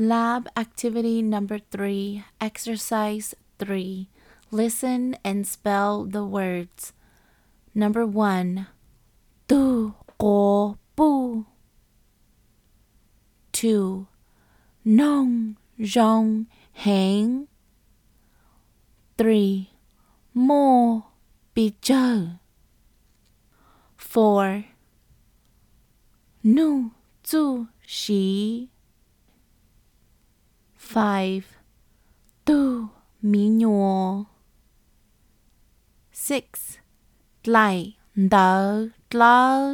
Lab activity number 3, exercise 3. Listen and spell the words. Number 1, tu ko bu. 2, nong rong hang. 3, mo bị chờ. 4, nu zu xí. 5, tu mi nhùa. 6, lại đỡ lỡ.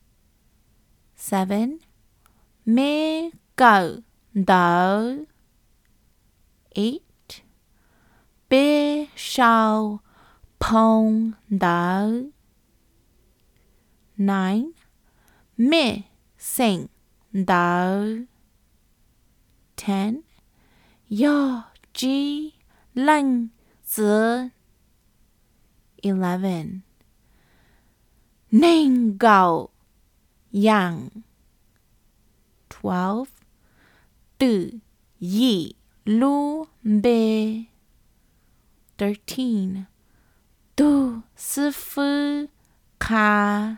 7, mê cỡ đỡ. 8, bê sao phong đỡ. 9, mê sinh đỡ. 10, yo ji leng zi. 11, nên gạo yang. 12, tự yi lu bê. 13, tu sư phụ ca.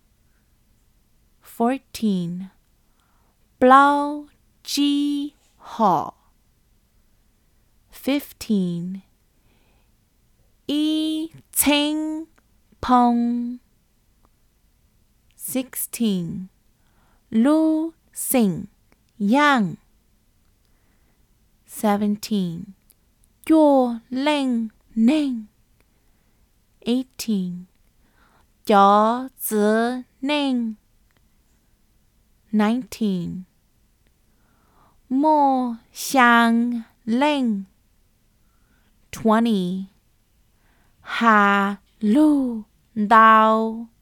14, bao ji họ. 15, y cheng pong. 16, lu sing yang. 17, yo leng neng. 18, chó zi neng. 19, mo xiang leng. 20, ha lu dao.